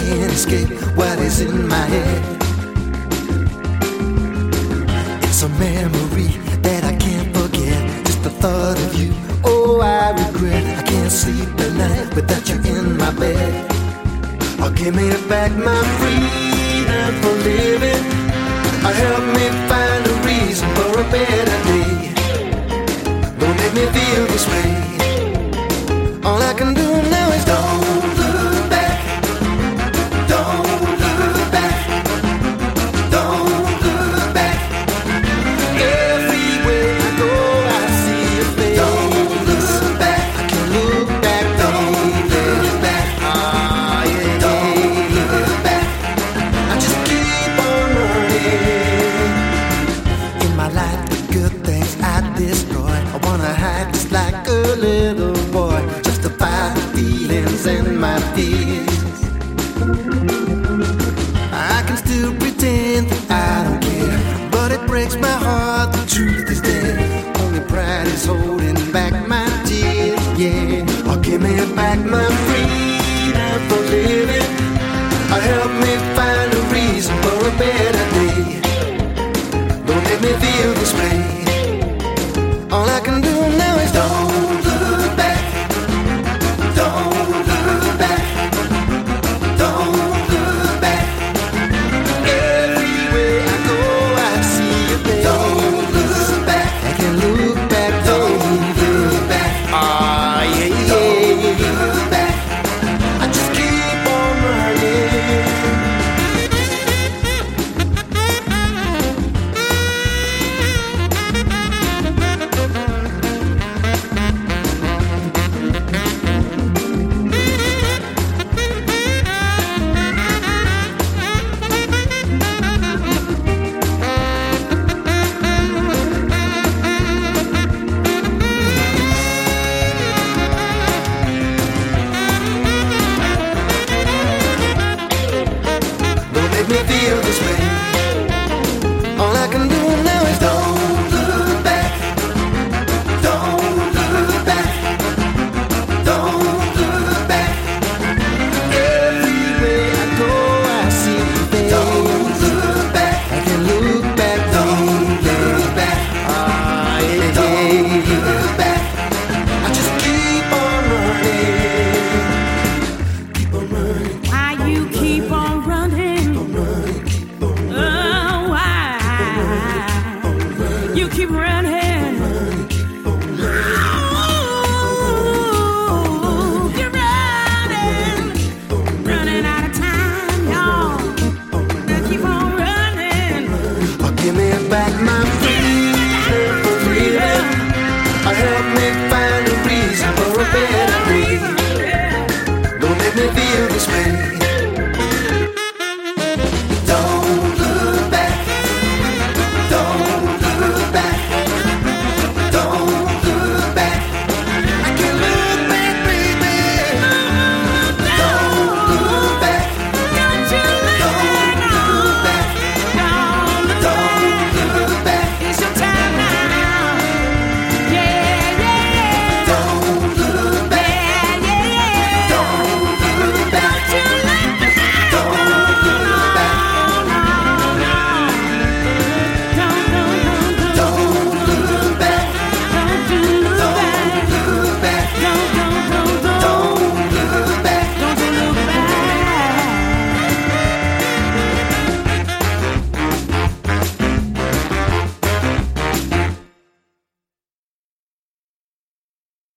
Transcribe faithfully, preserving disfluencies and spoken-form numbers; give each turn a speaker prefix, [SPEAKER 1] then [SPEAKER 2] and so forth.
[SPEAKER 1] can't escape what is in my head. It's a memory that I can't forget. Just the thought of you, oh I regret. I can't sleep at night without you in my bed. Oh, give me back my freedom for living. Oh, help me find a reason for a better day. Don't make me feel this way. All I can do now is don't look back. Don't look back. Don't look back. Everywhere I go I see your face. Don't look back. I can't look back. Don't look back. Ah yeah. Don't look back. I just keep on running. In my life the good things I destroy, I wanna hide just like a little boy. Justify the feelings and my fears. I can still pretend that I don't care, but it breaks my heart, the truth is there. Only pride is holding back my tears, yeah. Oh, give me back my freedom for living. Oh, help me find a reason for a better day. Don't make me feel this way. All I can do now is don't look back. Don't look back. Don't look back. Everywhere I go I see your face. Don't look back. I can't look back. Don't look back. Ah yeah yeah. Don't look back. I just keep on running. Make me feel this way. All I can do now is don't look back. Don't look back. Don't look back. Everywhere I go I see your face. Don't look back. I can look back. Don't look back. Ah yeah. Don't look back. I just keep on running. Keep on running.
[SPEAKER 2] Why you keep on running? You keep running. Oh, you're running, running out of time, y'all. You keep on running.
[SPEAKER 1] Oh, give me back my freedom for freedom. Oh, help me find a reason for a better day. Don't make me feel this way.